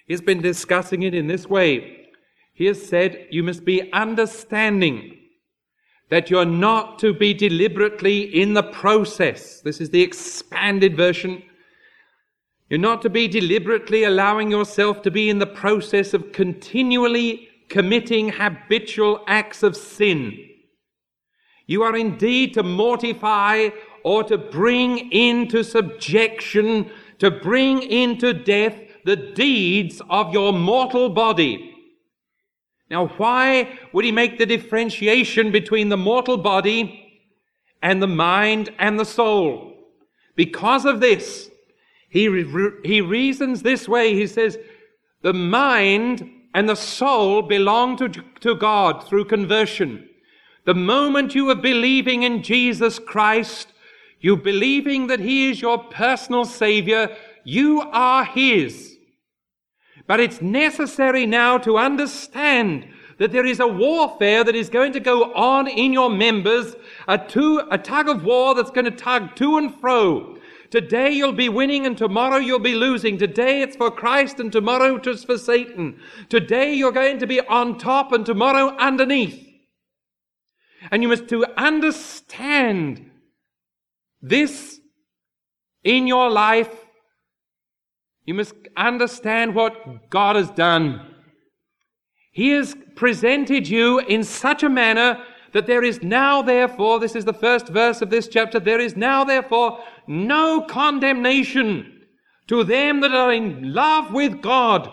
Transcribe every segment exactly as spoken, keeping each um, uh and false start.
He's been discussing it in this way. He has said you must be understanding that you're not to be deliberately in the process. This is the expanded version. You're not to be deliberately allowing yourself to be in the process of continually committing habitual acts of sin. You are indeed to mortify or to bring into subjection, to bring into death the deeds of your mortal body. Now, why would he make the differentiation between the mortal body and the mind and the soul? Because of this, he, re- he reasons this way. He says, the mind and the soul belong to, to God through conversion. The moment you are believing in Jesus Christ, you believing that he is your personal Savior, you are his. But it's necessary now to understand that there is a warfare that is going to go on in your members, a, two, a tug of war that's going to tug to and fro. Today you'll be winning and tomorrow you'll be losing. Today it's for Christ and tomorrow it's for Satan. Today you're going to be on top and tomorrow underneath. And you must to understand this in your life. You must understand what God has done. He has presented you in such a manner that there is now therefore, this is the first verse of this chapter, there is now therefore no condemnation to them that are in love with God.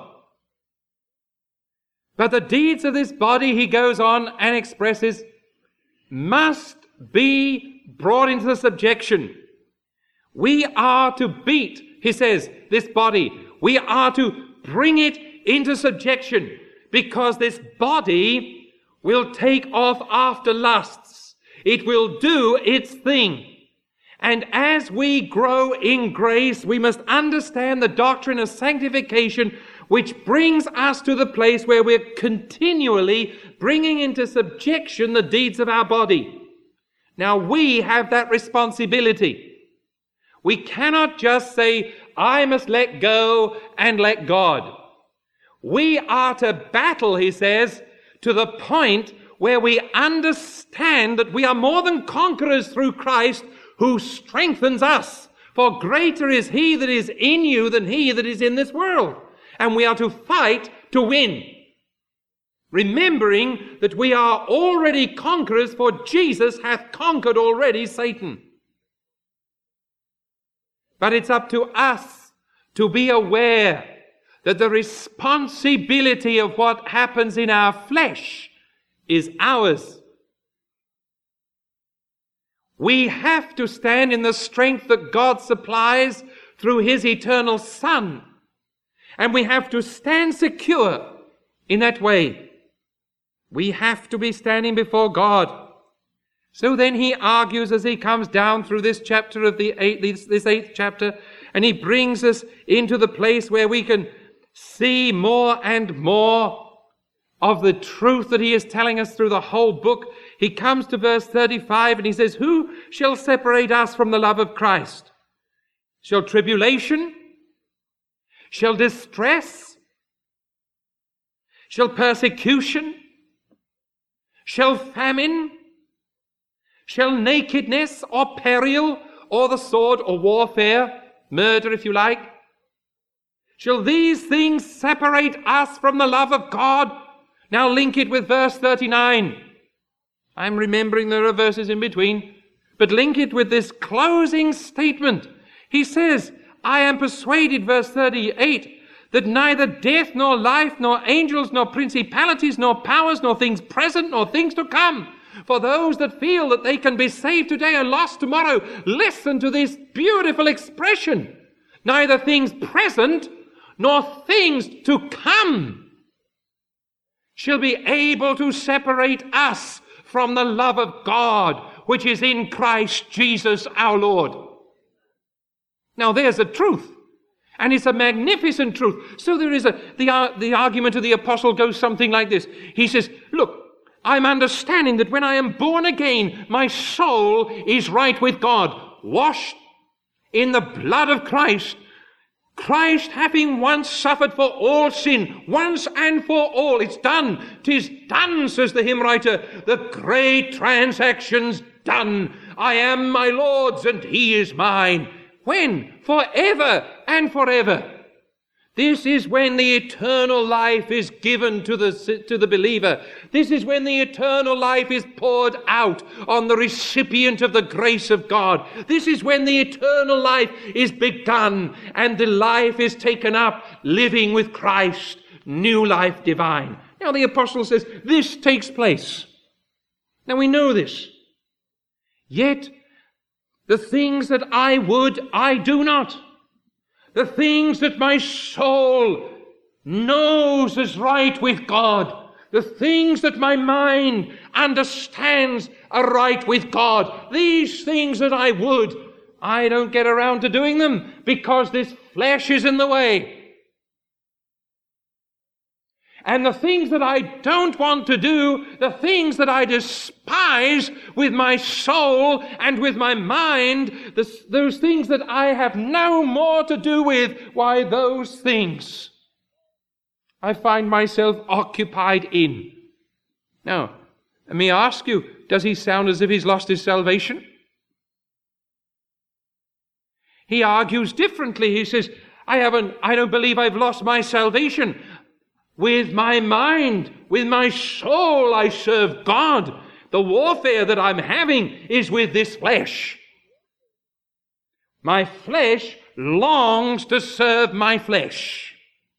But the deeds of this body, he goes on and expresses, must be brought into the subjection. We are to beat, he says, this body. We are to bring it into subjection because this body will take off after lusts. It will do its thing. And as we grow in grace, we must understand the doctrine of sanctification, which brings us to the place where we're continually bringing into subjection the deeds of our body. Now, we have that responsibility. We cannot just say, I must let go and let God. We are to battle, he says, to the point where we understand that we are more than conquerors through Christ who strengthens us. For greater is he that is in you than he that is in this world. And we are to fight to win. Remembering that we are already conquerors, for Jesus hath conquered already Satan. But it's up to us to be aware that the responsibility of what happens in our flesh is ours. We have to stand in the strength that God supplies through his eternal Son. And we have to stand secure in that way. We have to be standing before God. So then he argues as he comes down through this chapter of the eighth, this, this eighth chapter, and he brings us into the place where we can see more and more of the truth that he is telling us through the whole book. He comes to verse thirty-five and he says, who shall separate us from the love of Christ? Shall tribulation? Shall distress? Shall persecution? Shall famine? Shall nakedness or peril or the sword or warfare, murder if you like? Shall these things separate us from the love of God? Now link it with verse thirty-nine. I'm remembering there are verses in between, but link it with this closing statement. He says, I am persuaded, verse thirty-eight, that neither death nor life nor angels nor principalities nor powers nor things present nor things to come. For those that feel that they can be saved today and lost tomorrow, listen to this beautiful expression. Neither things present nor things to come shall be able to separate us from the love of God, which is in Christ Jesus our Lord. Now there's a truth, and it's a magnificent truth. So there is a, the, uh, the argument of the apostle goes something like this. He says, look, I'm understanding that when I am born again, my soul is right with God, washed in the blood of Christ. Christ having once suffered for all sin, once and for all, it's done. 'Tis done, says the hymn writer. The great transaction's done. I am my Lord's and he is mine. When? Forever and forever. This is when the eternal life is given to the, to the believer. This is when the eternal life is poured out on the recipient of the grace of God. This is when the eternal life is begun and the life is taken up, living with Christ, new life divine. Now the apostle says this takes place. Now we know this. Yet the things that I would, I do not. The things that my soul knows is right with God, the things that my mind understands are right with God, these things that I would, I don't get around to doing them because this flesh is in the way. And the things that I don't want to do, the things that I despise with my soul and with my mind, the, those things that I have no more to do with, why, those things I find myself occupied in. Now, let me ask you, does he sound as if he's lost his salvation? He argues differently. He says, I haven't, I don't believe I've lost my salvation. With my mind, with my soul, I serve God. The warfare that I'm having is with this flesh. My flesh longs to serve my flesh.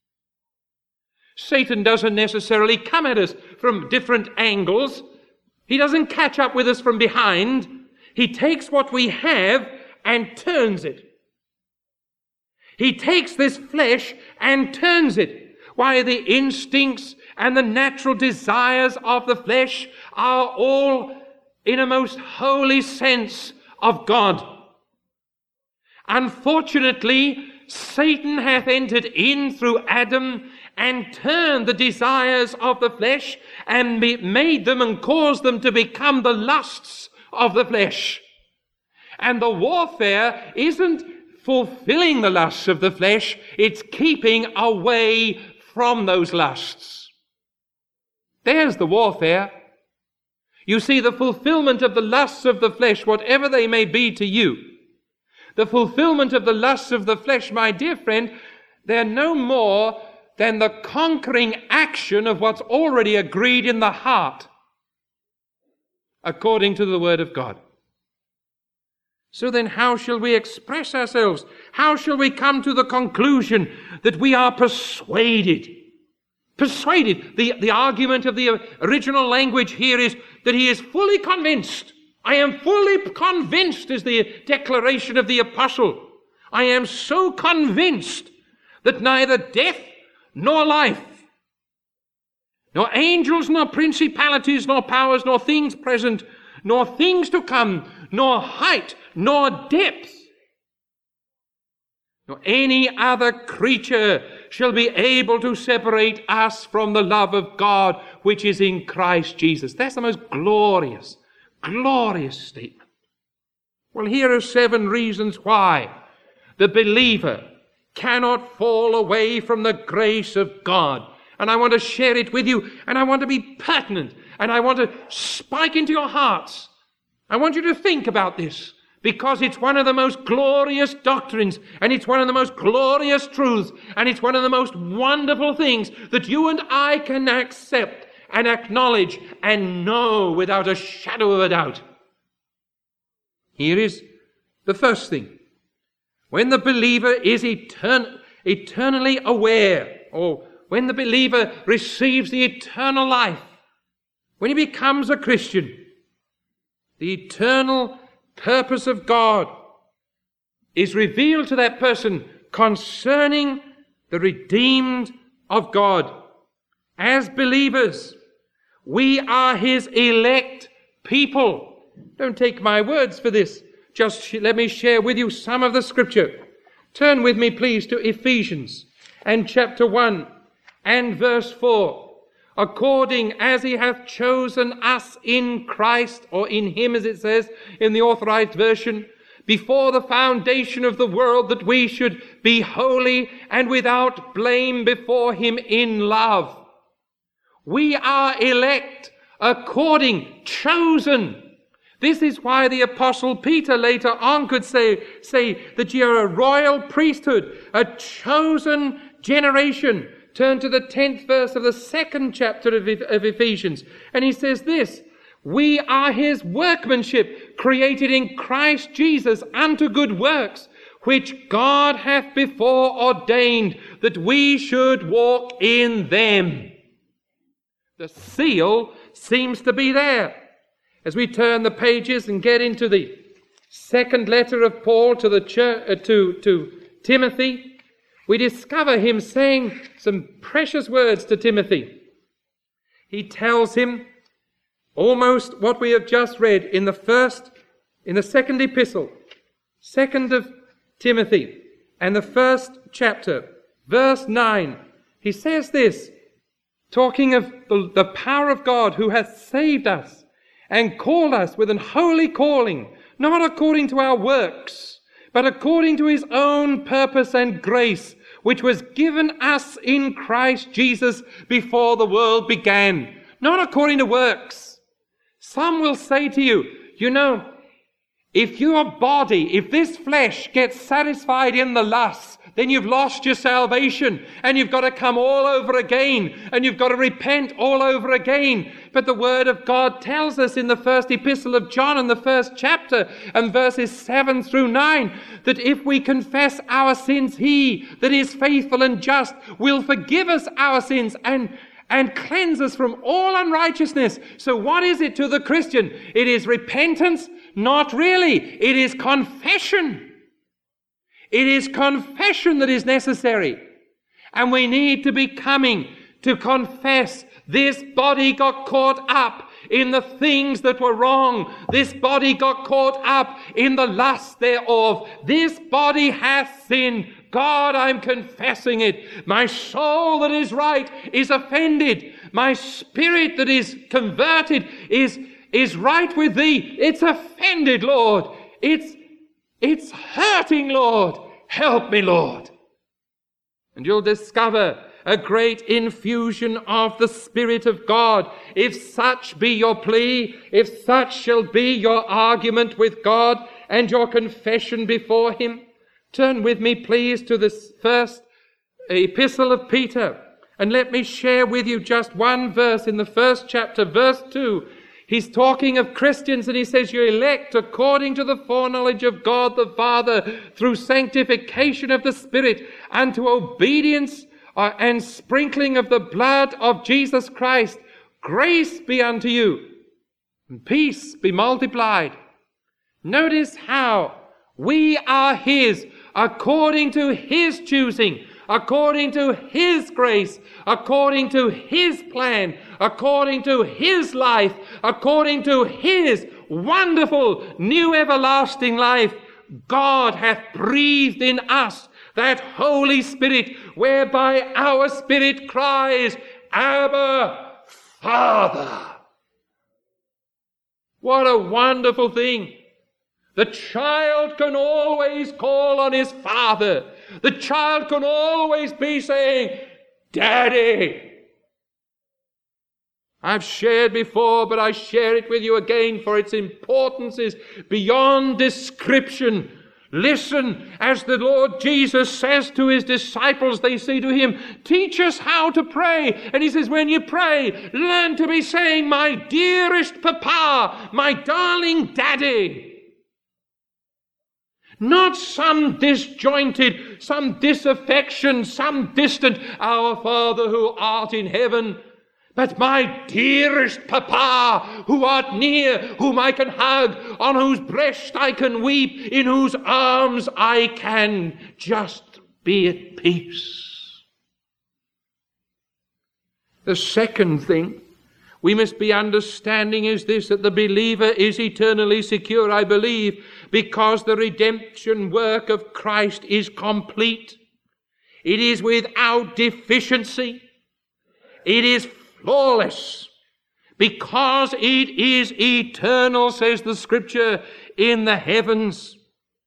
Satan doesn't necessarily come at us from different angles. He doesn't catch up with us from behind. He takes what we have and turns it. He takes this flesh and turns it. Why, the instincts and the natural desires of the flesh are all in a most holy sense of God. Unfortunately, Satan hath entered in through Adam and turned the desires of the flesh and made them and caused them to become the lusts of the flesh. And the warfare isn't fulfilling the lusts of the flesh, it's keeping away from those lusts. There's the warfare. You see, the fulfillment of the lusts of the flesh, whatever they may be to you, the fulfillment of the lusts of the flesh, my dear friend, they're no more than the conquering action of what's already agreed in the heart, according to the Word of God. So then how shall we express ourselves? How shall we come to the conclusion that we are persuaded? Persuaded. The, the argument of the original language here is that he is fully convinced. I am fully convinced is the declaration of the apostle. I am so convinced that neither death nor life, nor angels, nor principalities, nor powers, nor things present, nor things to come, nor height, nor depth, nor any other creature shall be able to separate us from the love of God which is in Christ Jesus. That's the most glorious, glorious statement. Well, here are seven reasons why the believer cannot fall away from the grace of God. And I want to share it with you, and I want to be pertinent, and I want to spike into your hearts. I want you to think about this, because it's one of the most glorious doctrines, and it's one of the most glorious truths, and it's one of the most wonderful things that you and I can accept and acknowledge and know without a shadow of a doubt. Here is the first thing. When the believer is etern- eternally aware, or when the believer receives the eternal life, when he becomes a Christian, the eternal purpose of God is revealed to that person concerning the redeemed of God. As believers, we are his elect people. Don't take my words for this. Just sh- let me share with you some of the scripture. Turn with me, please, to Ephesians and chapter one and verse four. According as he hath chosen us in Christ, or in him as it says in the Authorized Version, before the foundation of the world that we should be holy and without blame before him in love. We are elect, according, chosen. This is why the Apostle Peter later on could say, say that you're a royal priesthood, a chosen generation. Turn to the tenth verse of the second chapter of, of Ephesians. And he says this, we are his workmanship, created in Christ Jesus unto good works, which God hath before ordained that we should walk in them. The seal seems to be there. As we turn the pages and get into the second letter of Paul to the church, uh, to, to Timothy, we discover him saying some precious words to Timothy. He tells him almost what we have just read in the first, in the second epistle, second of Timothy, and the first chapter, verse nine. He says this, talking of the, the power of God who hath saved us and called us with an holy calling, not according to our works, but according to his own purpose and grace, which was given us in Christ Jesus before the world began. Not according to works. Some will say to you, you know, if your body, if this flesh gets satisfied in the lusts, then you've lost your salvation and you've got to come all over again and you've got to repent all over again. But the Word of God tells us in the first epistle of John in the first chapter and verses seven through nine that if we confess our sins, he that is faithful and just will forgive us our sins and and cleanse us from all unrighteousness. So what is it to the Christian? It is repentance? Not really. It is confession. It is confession that is necessary. And we need to be coming to confess this body got caught up in the things that were wrong. This body got caught up in the lust thereof. This body hath sinned. God, I'm confessing it. My soul that is right is offended. My spirit that is converted is, is right with thee. It's offended, Lord. It's, it's hurting, Lord. Help me, Lord. And you'll discover a great infusion of the Spirit of God. If such be your plea, if such shall be your argument with God and your confession before him, turn with me, please, to this first epistle of Peter, and let me share with you just one verse in the first chapter, verse two. He's talking of Christians and he says, you elect according to the foreknowledge of God the Father through sanctification of the Spirit unto obedience uh, and sprinkling of the blood of Jesus Christ. Grace be unto you and peace be multiplied. Notice how we are his according to his choosing, according to his grace, according to his plan, according to his life, according to his wonderful new everlasting life. God hath breathed in us that Holy Spirit, whereby our spirit cries, Abba, Father. What a wonderful thing. The child can always call on his father. The child can always be saying, Daddy. I've shared before, but I share it with you again, for its importance is beyond description. Listen, as the Lord Jesus says to his disciples, they say to him, teach us how to pray. And he says, when you pray, learn to be saying, my dearest Papa, my darling Daddy. Not some disjointed, some disaffection, some distant, our Father who art in heaven, but my dearest Papa, who art near, whom I can hug, on whose breast I can weep, in whose arms I can just be at peace. The second thing we must be understanding is this, that the believer is eternally secure, I believe, because the redemption work of Christ is complete. It is without deficiency. It is flawless. Because it is eternal, says the Scripture, in the heavens.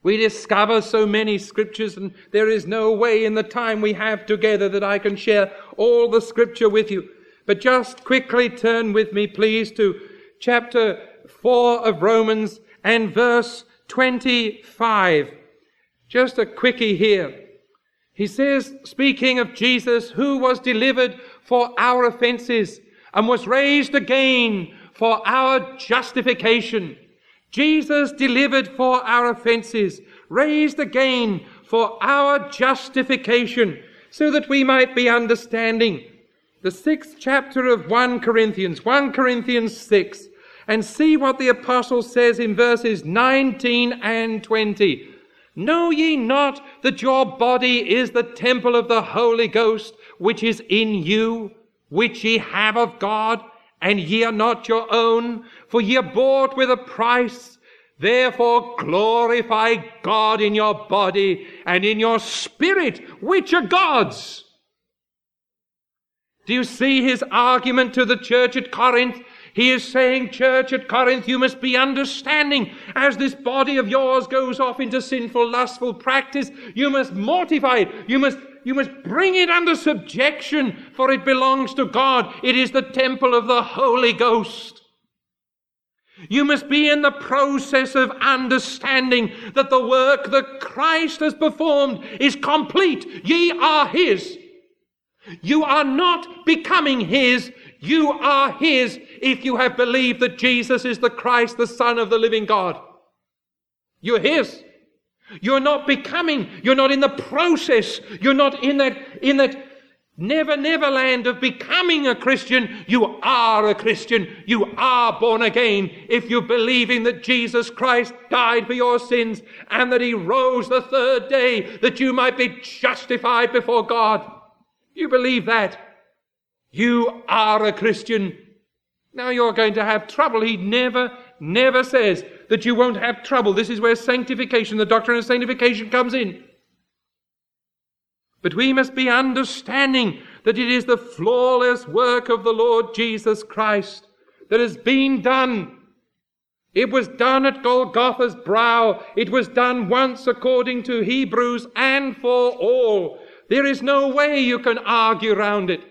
We discover so many scriptures, and there is no way in the time we have together that I can share all the scripture with you. But just quickly turn with me, please, to chapter four of Romans and verse twenty-five. Just a quickie here. He says, speaking of Jesus, who was delivered for our offenses and was raised again for our justification. Jesus delivered for our offenses, raised again for our justification, so that we might be understanding. The sixth chapter of First Corinthians, First Corinthians six, and see what the apostle says in verses nineteen and twenty. Know ye not that your body is the temple of the Holy Ghost, which is in you, which ye have of God, and ye are not your own, for ye are bought with a price. Therefore glorify God in your body and in your spirit, which are God's. Do you see his argument to the church at Corinth? He is saying, church at Corinth, you must be understanding. As this body of yours goes off into sinful, lustful practice, you must mortify it. You must, you must bring it under subjection, for it belongs to God. It is the temple of the Holy Ghost. You must be in the process of understanding that the work that Christ has performed is complete. Ye are his. You are not becoming his. You are his if you have believed that Jesus is the Christ, the Son of the living God. You're his. You're not becoming. You're not in the process. You're not in that, in that never, never land of becoming a Christian. You are a Christian. You are born again if you're believing that Jesus Christ died for your sins and that he rose the third day that you might be justified before God. You believe that. You are a Christian. Now you're going to have trouble. He never, never says that you won't have trouble. This is where sanctification, the doctrine of sanctification comes in. But we must be understanding that it is the flawless work of the Lord Jesus Christ that has been done. It was done at Golgotha's brow. It was done once according to Hebrews and for all. There is no way you can argue around it.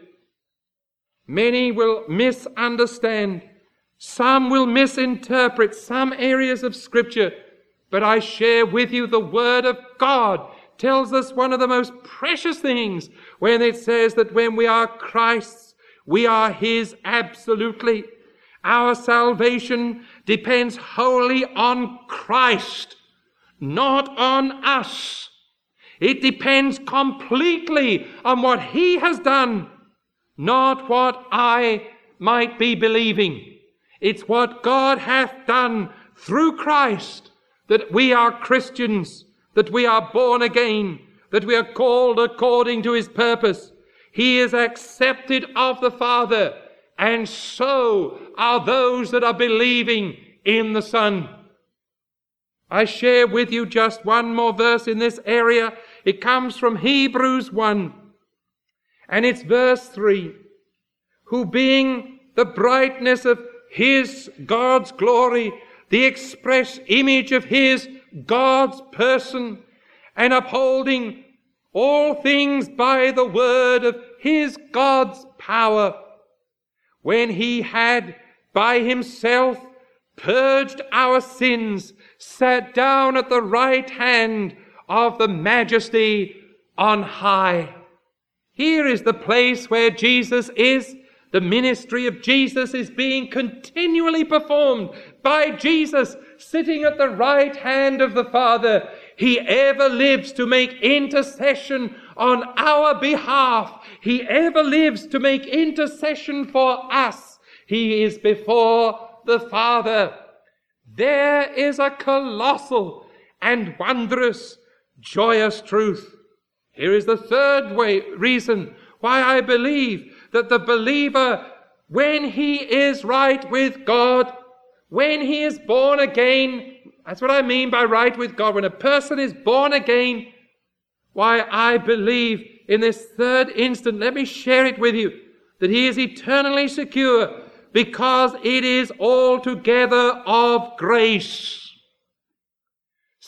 Many will misunderstand. Some will misinterpret some areas of Scripture. But I share with you the Word of God tells us one of the most precious things when it says that when we are Christ's, we are his absolutely. Our salvation depends wholly on Christ, not on us. It depends completely on what he has done, not what I might be believing. It's what God hath done through Christ that we are Christians, that we are born again, that we are called according to his purpose. He is accepted of the Father, and so are those that are believing in the Son. I share with you just one more verse in this area. It comes from Hebrews one, and it's verse three. Who being the brightness of his, God's glory, the express image of his, God's person, and upholding all things by the word of his, God's power, when he had by himself purged our sins, sat down at the right hand of the majesty on high. Here is the place where Jesus is. The ministry of Jesus is being continually performed by Jesus sitting at the right hand of the Father. He ever lives to make intercession on our behalf. He ever lives to make intercession for us. He is before the Father. There is a colossal and wondrous, joyous truth. Here is the third way, reason why I believe that the believer, when he is right with God, when he is born again, that's what I mean by right with God. When a person is born again, why I believe in this third instant, let me share it with you, that he is eternally secure because it is altogether of grace.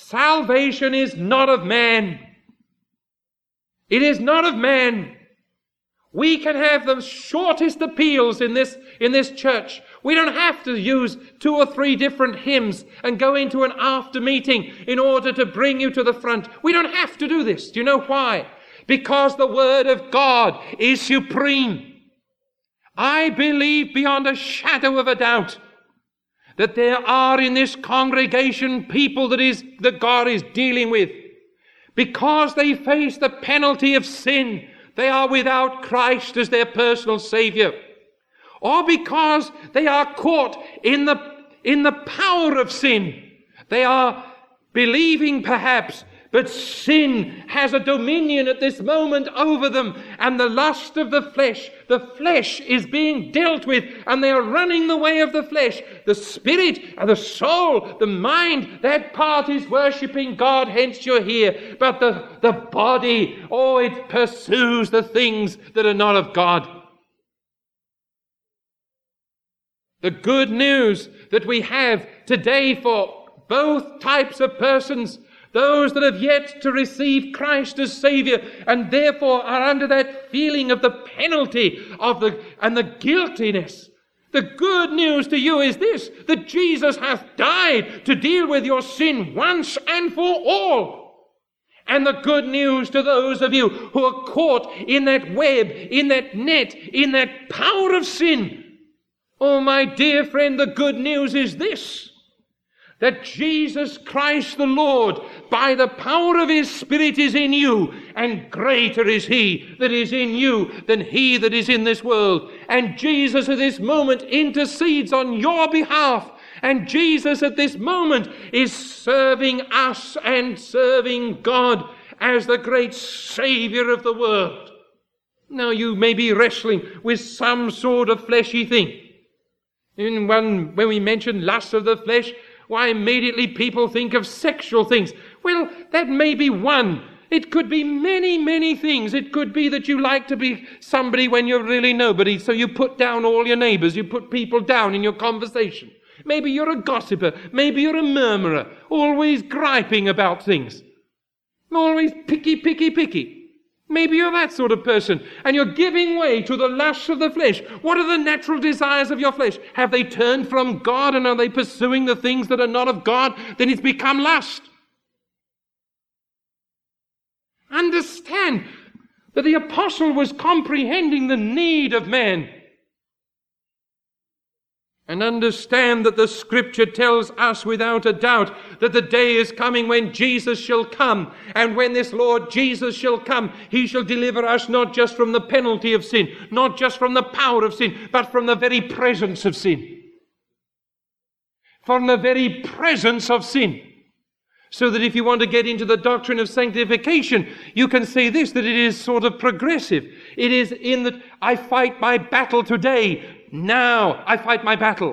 Salvation is not of man. It is not of man. We can have the shortest appeals in this, in this church. We don't have to use two or three different hymns and go into an after meeting in order to bring you to the front. We don't have to do this. Do you know why? Because the Word of God is supreme. I believe beyond a shadow of a doubt that there are in this congregation people that is that God is dealing with. Because they face the penalty of sin, they are without Christ as their personal Savior. Or because they are caught in the, in the power of sin. They are believing perhaps, but sin has a dominion at this moment over them, and the lust of the flesh, the flesh is being dealt with, and they are running the way of the flesh. The spirit and the soul, the mind, that part is worshipping God, hence you're here. But the, the body, oh, it pursues the things that are not of God. The good news that we have today for both types of persons, those that have yet to receive Christ as Savior and therefore are under that feeling of the penalty of the and the guiltiness. The good news to you is this, that Jesus hath died to deal with your sin once and for all. And the good news to those of you who are caught in that web, in that net, in that power of sin. Oh, my dear friend, the good news is this, that Jesus Christ the Lord, by the power of His Spirit, is in you, and greater is He that is in you than he that is in this world. And Jesus at this moment intercedes on your behalf, and Jesus at this moment is serving us and serving God as the great Savior of the world. Now you may be wrestling with some sort of fleshy thing. In one, when we mention lust of the flesh, why immediately people think of sexual things. Well, that may be one. It could be many, many things. It could be that you like to be somebody when you're really nobody, so you put down all your neighbors, you put people down in your conversation. Maybe you're a gossiper, maybe you're a murmurer, always griping about things. Always picky, picky, picky. Maybe you're that sort of person, and you're giving way to the lusts of the flesh. What are the natural desires of your flesh? Have they turned from God, and are they pursuing the things that are not of God? Then it's become lust. Understand that the apostle was comprehending the need of man. And understand that the Scripture tells us without a doubt that the day is coming when Jesus shall come. And when this Lord Jesus shall come, He shall deliver us not just from the penalty of sin, not just from the power of sin, but from the very presence of sin. From the very presence of sin. So that if you want to get into the doctrine of sanctification, you can say this, that it is sort of progressive. It is in that I fight my battle today. Now I fight my battle.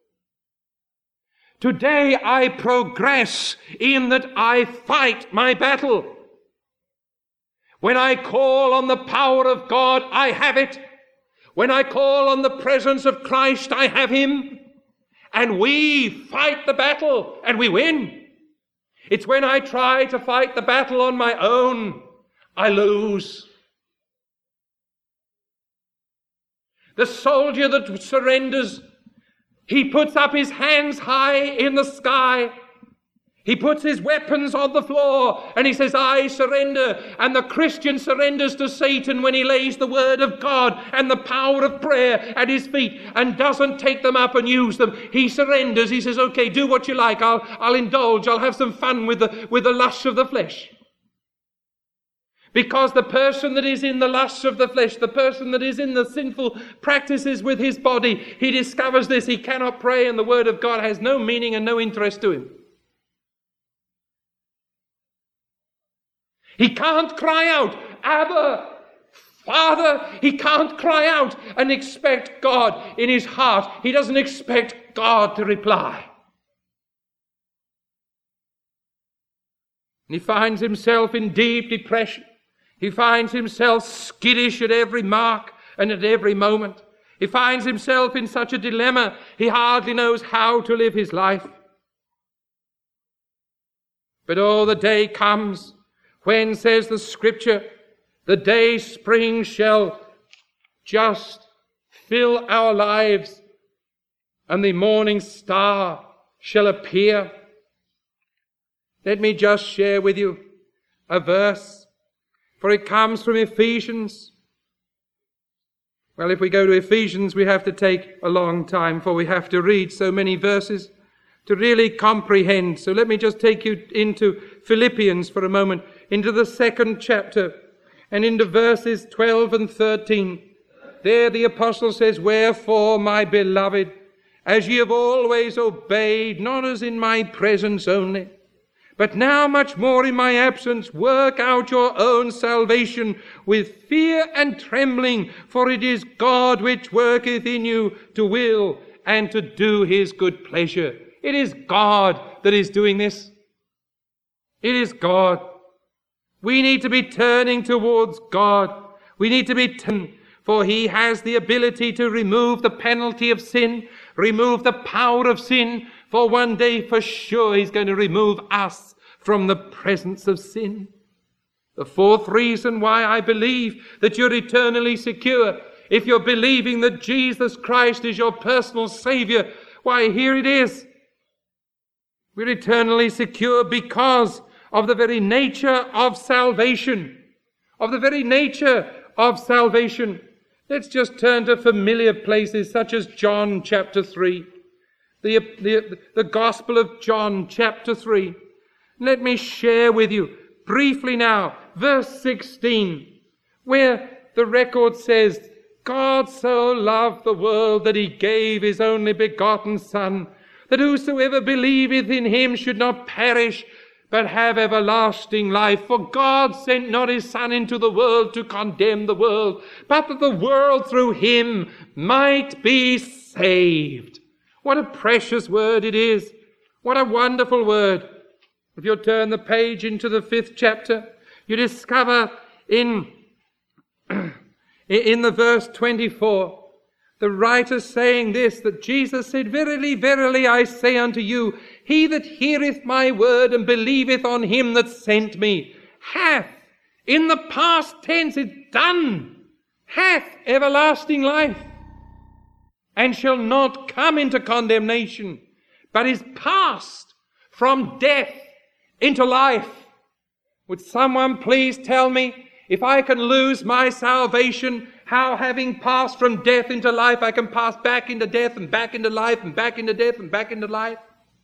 Today I progress in that I fight my battle. When I call on the power of God, I have it. When I call on the presence of Christ, I have Him. And we fight the battle and we win. It's when I try to fight the battle on my own, I lose. The soldier that surrenders, he puts up his hands high in the sky. He puts his weapons on the floor and he says, I surrender. And the Christian surrenders to Satan when he lays the word of God and the power of prayer at his feet and doesn't take them up and use them. He surrenders. He says, okay, do what you like. I'll, I'll indulge. I'll have some fun with the, with the lusts of the flesh. Because the person that is in the lusts of the flesh, the person that is in the sinful practices with his body, he discovers this. He cannot pray and the word of God has no meaning and no interest to him. He can't cry out, Abba, Father. He can't cry out and expect God in his heart. He doesn't expect God to reply. And he finds himself in deep depression. He finds himself skittish at every mark and at every moment. He finds himself in such a dilemma, he hardly knows how to live his life. But oh, the day comes when, says the Scripture, the day spring shall just fill our lives, and the morning star shall appear. Let me just share with you a verse, for it comes from Ephesians. Well, if we go to Ephesians, we have to take a long time, for we have to read so many verses to really comprehend. So let me just take you into Philippians for a moment, into the second chapter, and into verses twelve and thirteen. There the apostle says, "Wherefore, my beloved, as ye have always obeyed, not as in my presence only, but now much more in my absence, work out your own salvation with fear and trembling, for it is God which worketh in you to will and to do his good pleasure." It is God that is doing this. It is God. We need to be turning towards God. We need to be turning, for he has the ability to remove the penalty of sin, remove the power of sin, for one day for sure he's going to remove us from the presence of sin. The fourth reason why I believe that you're eternally secure, if you're believing that Jesus Christ is your personal Savior, why, here it is. We're eternally secure because of the very nature of salvation. Of the very nature of salvation. Let's just turn to familiar places such as John chapter three. The, the, the Gospel of John chapter three. Let me share with you briefly now verse sixteen, where the record says, "God so loved the world that he gave his only begotten Son, that whosoever believeth in him should not perish, but have everlasting life. For God sent not his Son into the world to condemn the world, but that the world through him might be saved." What a precious word it is. What a wonderful word. If you'll turn the page into the fifth chapter, you discover in, in the verse twenty-four, the writer saying this, that Jesus said, "Verily, verily, I say unto you, he that heareth my word and believeth on him that sent me, hath," in the past tense, it's done, "hath everlasting life, and shall not come into condemnation, but is passed from death into life." Would someone please tell me, if I can lose my salvation, how, having passed from death into life, I can pass back into death and back into life and back into death and back into life?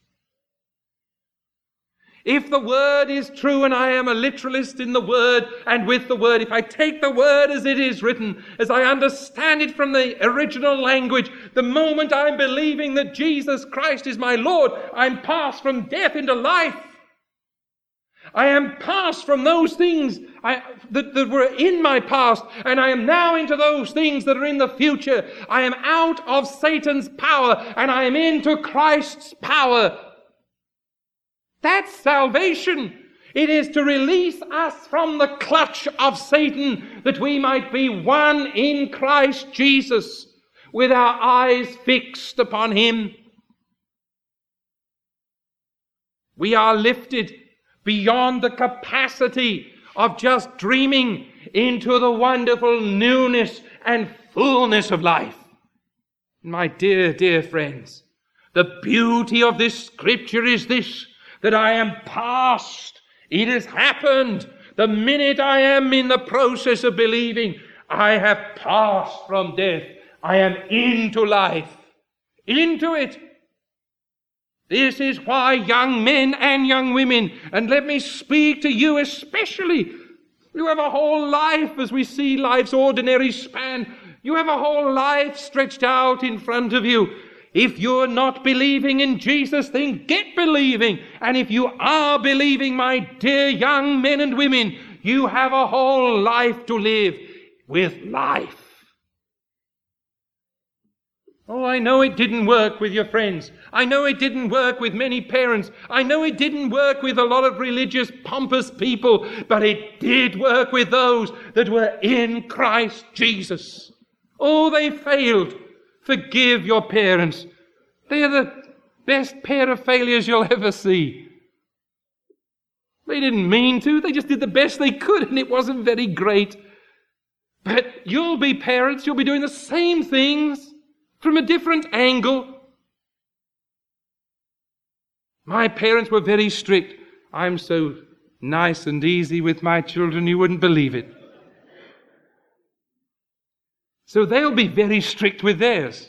If the word is true, and I am a literalist in the word and with the word, if I take the word as it is written, as I understand it from the original language, the moment I'm believing that Jesus Christ is my Lord, I'm passed from death into life. I am passed from those things I, that, that were in my past, and I am now into those things that are in the future. I am out of Satan's power, and I am into Christ's power. That's salvation. It is to release us from the clutch of Satan, that we might be one in Christ Jesus, with our eyes fixed upon him. We are lifted beyond the capacity of just dreaming into the wonderful newness and fullness of life. My dear, dear friends, the beauty of this scripture is this, that I am past. It has happened. The minute I am in the process of believing, I have passed from death. I am into life. Into it. This is why young men and young women, and let me speak to you especially, you have a whole life, as we see life's ordinary span, you have a whole life stretched out in front of you. If you're not believing in Jesus, then get believing. And if you are believing, my dear young men and women, you have a whole life to live with life. Oh, I know it didn't work with your friends. I know it didn't work with many parents. I know it didn't work with a lot of religious, pompous people, but it did work with those that were in Christ Jesus. Oh, they failed. Forgive your parents. They're the best pair of failures you'll ever see. They didn't mean to. They just did the best they could, and it wasn't very great. But you'll be parents. You'll be doing the same things from a different angle. My parents were very strict. I'm so nice and easy with my children, you wouldn't believe it. So they'll be very strict with theirs.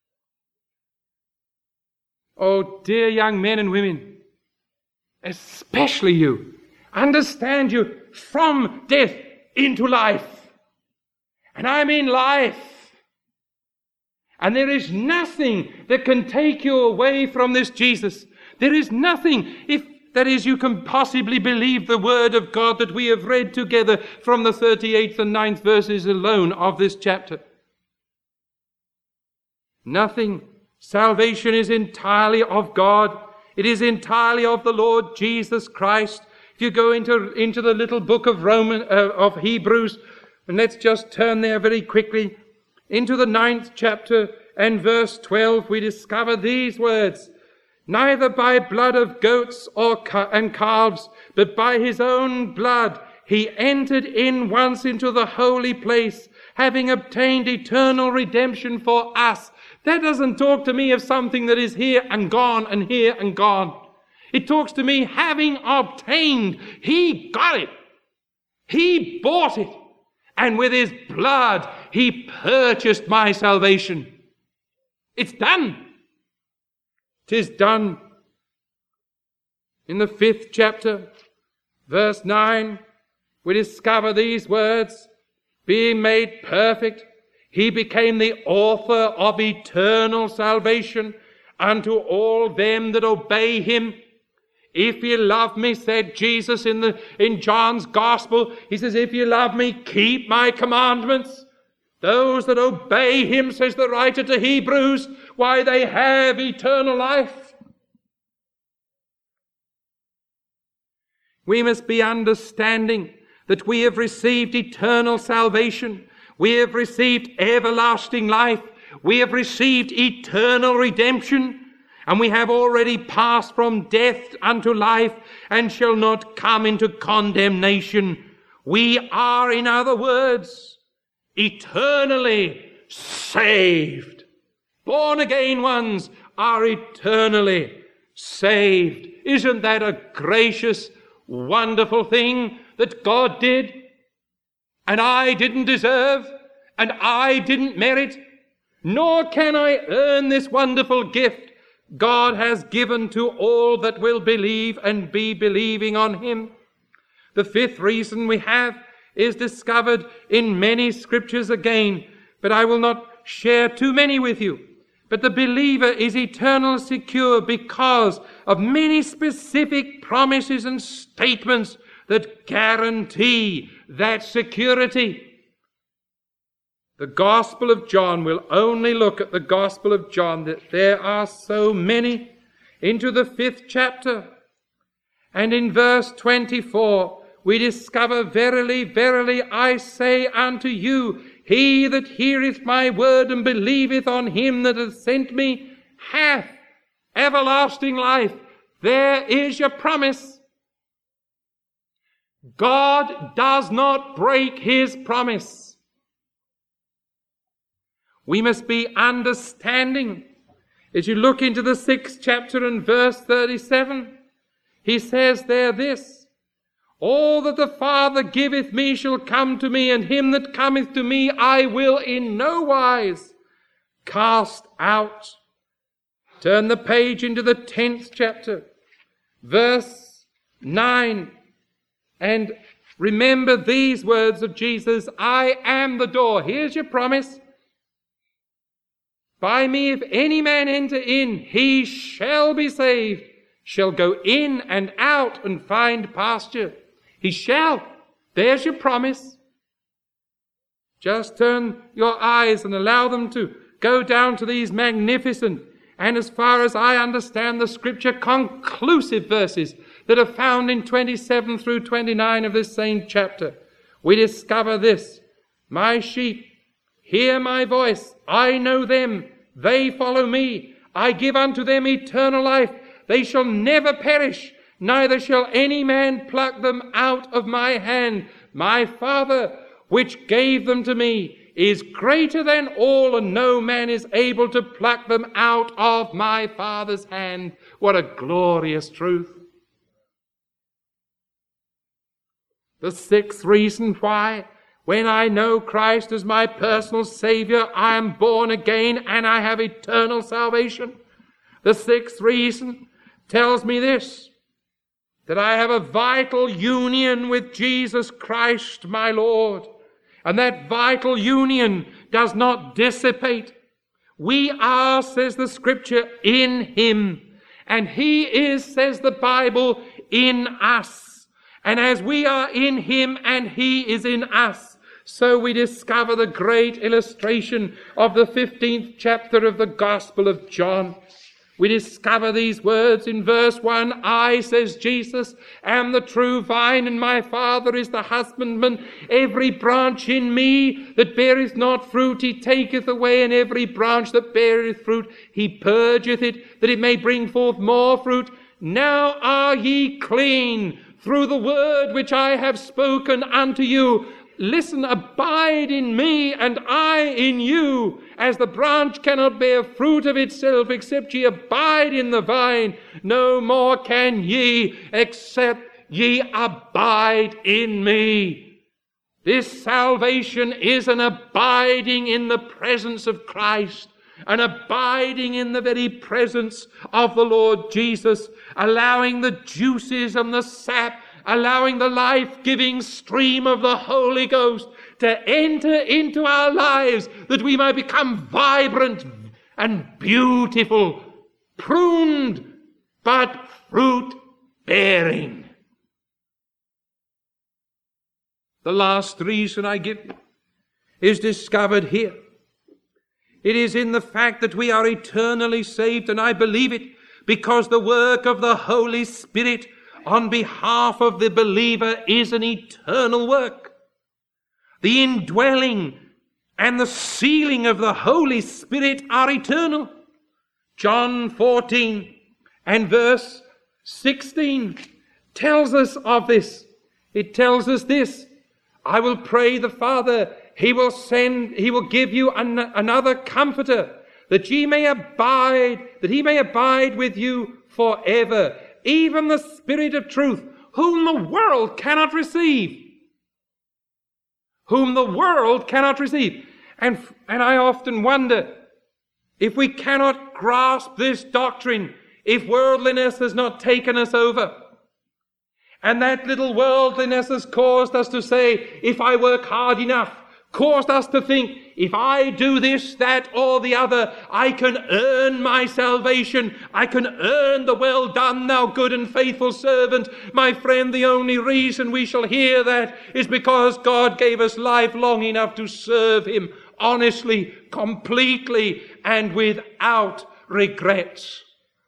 Oh, dear young men and women, especially you, understand you from death into life. And I mean life. And there is nothing that can take you away from this Jesus. There is nothing, if that is, you can possibly believe the word of God that we have read together from the thirty-eighth and ninth verses alone of this chapter. Nothing. Salvation is entirely of God. It is entirely of the Lord Jesus Christ. If you go into, into the little book of Roman, uh, of Hebrews, and let's just turn there very quickly, into the ninth chapter and verse twelve, we discover these words. Neither by blood of goats or ca- and calves, but by his own blood he entered in once into the holy place, having obtained eternal redemption for us. That doesn't talk to me of something that is here and gone and here and gone. It talks to me having obtained. He got it. He bought it. And with his blood, he purchased my salvation. It's done. Tis done. In the fifth chapter, verse nine, we discover these words, being made perfect, he became the author of eternal salvation unto all them that obey him. If you love me, said Jesus in the in John's Gospel, he says, if you love me, keep my commandments. Those that obey him, says the writer to Hebrews, why, they have eternal life. We must be understanding that we have received eternal salvation. We have received everlasting life. We have received eternal redemption. And we have already passed from death unto life and shall not come into condemnation. We are, in other words, eternally saved. Born again ones are eternally saved. Isn't that a gracious, wonderful thing that God did? And I didn't deserve, and I didn't merit, nor can I earn this wonderful gift God has given to all that will believe and be believing on him. The fifth reason we have is discovered in many scriptures again, but I will not share too many with you. But the believer is eternally secure because of many specific promises and statements that guarantee that security. The Gospel of John will only look at the Gospel of John, that there are so many, into the fifth chapter. And in verse twenty-four, we discover, verily, verily, I say unto you, he that heareth my word and believeth on him that hath sent me hath everlasting life. There is your promise. God does not break his promise. We must be understanding. As you look into the sixth chapter and verse thirty-seven, he says there this, all that the Father giveth me shall come to me, and him that cometh to me I will in no wise cast out. Turn the page into the tenth chapter, verse nine, and remember these words of Jesus, I am the door. Here's your promise. By me, if any man enter in, he shall be saved, shall go in and out and find pasture. He shall. There's your promise. Just turn your eyes and allow them to go down to these magnificent, and as far as I understand the scripture, conclusive verses that are found in twenty-seven through twenty-nine of this same chapter. We discover this, my sheep hear my voice, I know them, they follow me. I give unto them eternal life. They shall never perish, neither shall any man pluck them out of my hand. My Father, which gave them to me, is greater than all, and no man is able to pluck them out of my Father's hand. What a glorious truth. The sixth reason why, when I know Christ as my personal Savior, I am born again and I have eternal salvation. The sixth reason tells me this, that I have a vital union with Jesus Christ my Lord. And that vital union does not dissipate. We are, says the Scripture, in Him. And He is, says the Bible, in us. And as we are in Him and He is in us, so we discover the great illustration of the fifteenth chapter of the Gospel of John. We discover these words in verse one. I, says Jesus, am the true vine, and my Father is the husbandman. Every branch in me that beareth not fruit, He taketh away, and every branch that beareth fruit, He purgeth it, that it may bring forth more fruit. Now are ye clean through the word which I have spoken unto you. Listen, abide in me, and I in you. As the branch cannot bear fruit of itself except ye abide in the vine, no more can ye except ye abide in me. This salvation is an abiding in the presence of Christ, an abiding in the very presence of the Lord Jesus, allowing the juices and the sap, allowing the life-giving stream of the Holy Ghost to enter into our lives, that we may become vibrant and beautiful, pruned, but fruit-bearing. The last reason I give you is discovered here. It is in the fact that we are eternally saved, and I believe it because the work of the Holy Spirit on behalf of the believer is an eternal work. The indwelling and the sealing of the Holy Spirit are eternal. John fourteen and verse sixteen tells us of this. It tells us this: I will pray the Father, He will send, He will give you an, another Comforter, that ye may abide, that He may abide with you forever, even the Spirit of truth, whom the world cannot receive. Whom the world cannot receive. And, and I often wonder, if we cannot grasp this doctrine, if worldliness has not taken us over, and that little worldliness has caused us to say, if I work hard enough, caused us to think, if I do this, that, or the other, I can earn my salvation. I can earn the well done, thou good and faithful servant. My friend, the only reason we shall hear that is because God gave us life long enough to serve Him honestly, completely, and without regrets.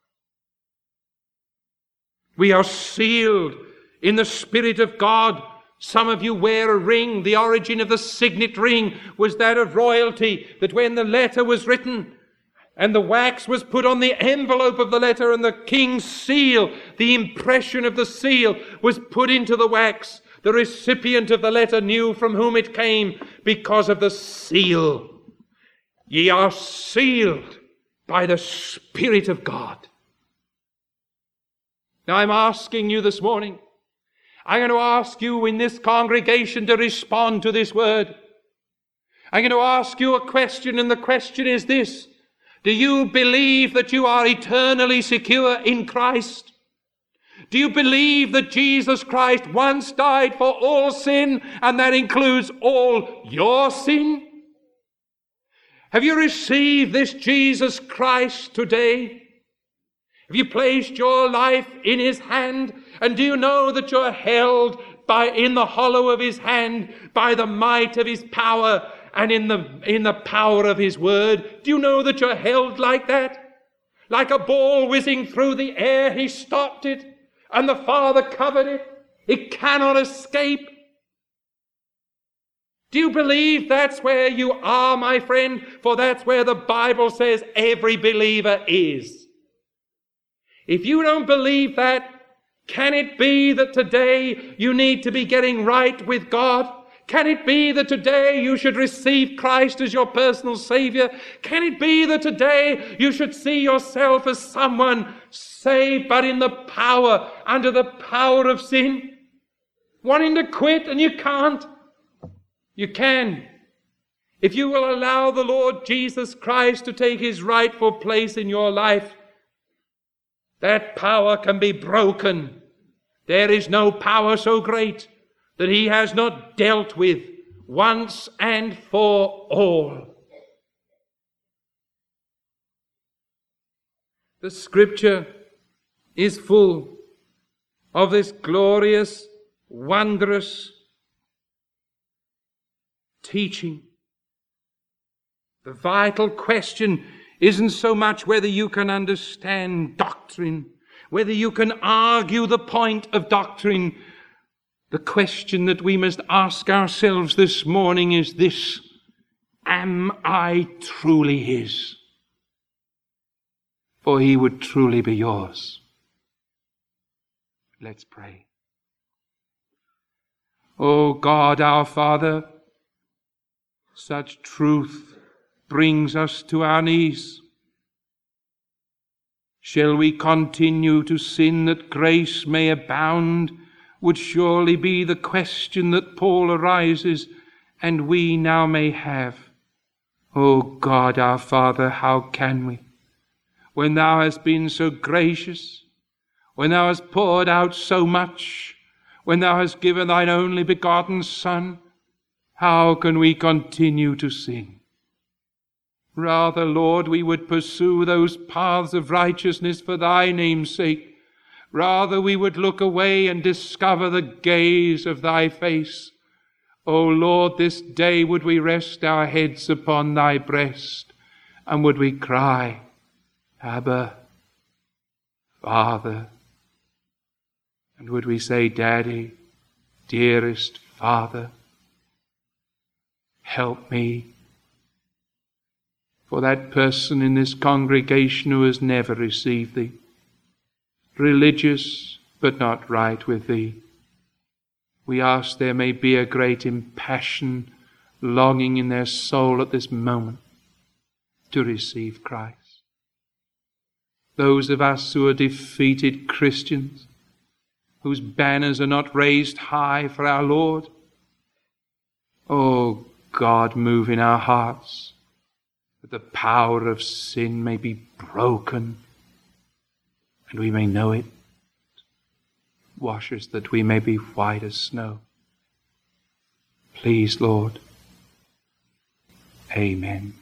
We are sealed in the Spirit of God. Some of you wear a ring. The origin of the signet ring was that of royalty, that when the letter was written and the wax was put on the envelope of the letter and the king's seal, the impression of the seal was put into the wax, the recipient of the letter knew from whom it came because of the seal. Ye are sealed by the Spirit of God. Now I'm asking you this morning, I'm going to ask you in this congregation to respond to this word. I'm going to ask you a question, and the question is this: do you believe that you are eternally secure in Christ? Do you believe that Jesus Christ once died for all sin, and that includes all your sin? Have you received this Jesus Christ today? Have you placed your life in His hand? And do you know that you're held by in the hollow of His hand by the might of His power and in the in the power of His word? Do you know that you're held like that? Like a ball whizzing through the air, He stopped it, and the Father covered it. It cannot escape. Do you believe that's where you are, my friend? For that's where the Bible says every believer is. If you don't believe that, Can it be that today you need to be getting right with God? Can it be that today you should receive Christ as your personal Savior? Can it be that today you should see yourself as someone saved but in the power, under the power of sin? Wanting to quit and you can't. You can. If you will allow the Lord Jesus Christ to take his rightful place in your life, that power can be broken. There is no power so great that he has not dealt with once and for all. The Scripture is full of this glorious, wondrous teaching. The vital question isn't so much whether you can understand doctrine, whether you can argue the point of doctrine. The question that we must ask ourselves this morning is this: am I truly his? For he would truly be yours. Let's pray. O God, our Father, such truth brings us to our knees. Shall we continue to sin that grace may abound? Would surely be the question that Paul arises, and we now may have. O God, our Father, how can we? When thou hast been so gracious, when thou hast poured out so much, when thou hast given thine only begotten Son, how can we continue to sin? Rather, Lord, we would pursue those paths of righteousness for thy name's sake. Rather, we would look away and discover the gaze of thy face. O Lord, this day would we rest our heads upon thy breast, and would we cry, Abba, Father. And would we say, Daddy, dearest Father, help me. For that person in this congregation who has never received thee, religious but not right with thee, we ask there may be a great impassioned longing in their soul at this moment to receive Christ. Those of us who are defeated Christians, whose banners are not raised high for our Lord, oh God, move in our hearts that the power of sin may be broken and we may know it. Wash us that we may be white as snow. Please, Lord. Amen.